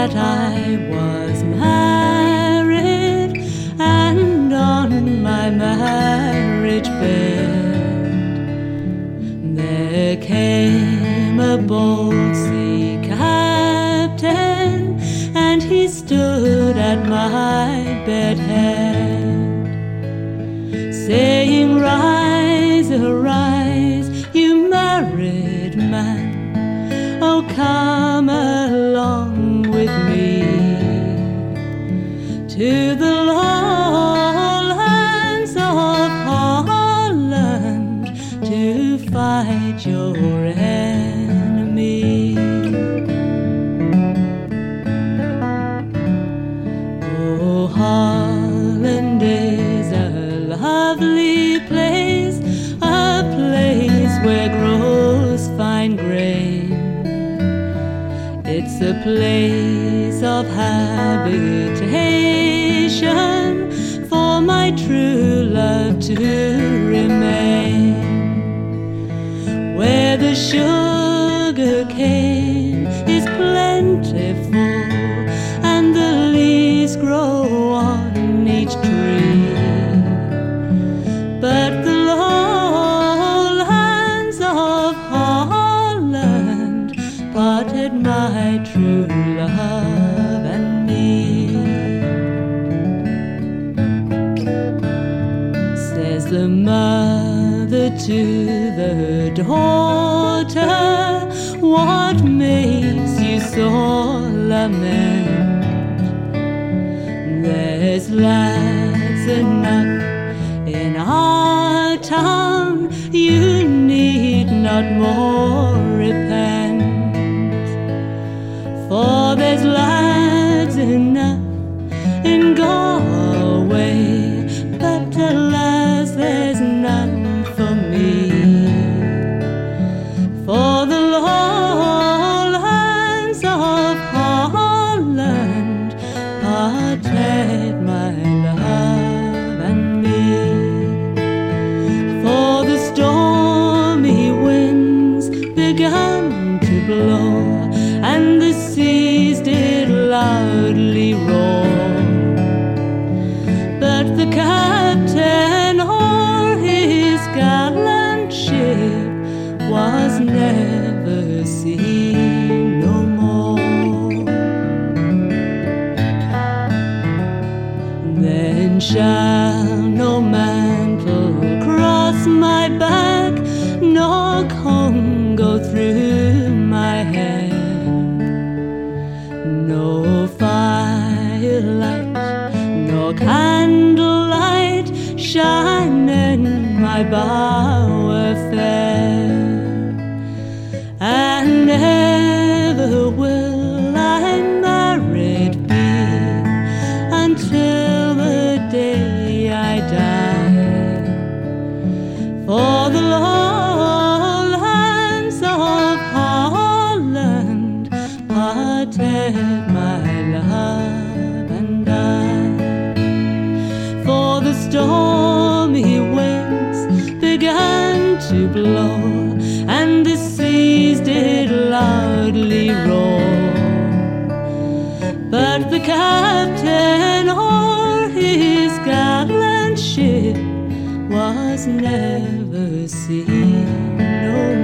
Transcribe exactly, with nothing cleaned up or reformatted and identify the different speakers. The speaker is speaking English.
Speaker 1: that I was married, and on my marriage bed there came a bold sea captain, and he stood at my bed head, saying, "Rise, arise, you married man, oh come along with me to the lowlands of Holland to fight your enemy." Oh, Holland is a lovely place, a place where grows fine grain. It's a place of habitation for my true love to remain, where the sugar cane is plentiful and the leaves grow on each tree. But the lowlands of Holland parted my true love and me. Says the mother to the daughter, "What makes you so lament? There's lads enough in our town, you need not more repent. For there's lads enough in Galway, but alas, there's none for me. For the lowlands of Holland parted my love and me. For the stormy winds began to blow, and the seas did loudly roar. But the captain or his gallant ship was never seen no more. Then shall no mantle cross my back, nor comb go through my hair, no firelight nor candlelight shine in my bower fair. And never will I married be until the day I die. For the lowlands of Holland parted my love and I. For the stormy winds began to blow, and the seas did loudly roar. But the captain or his gallant ship was never seen no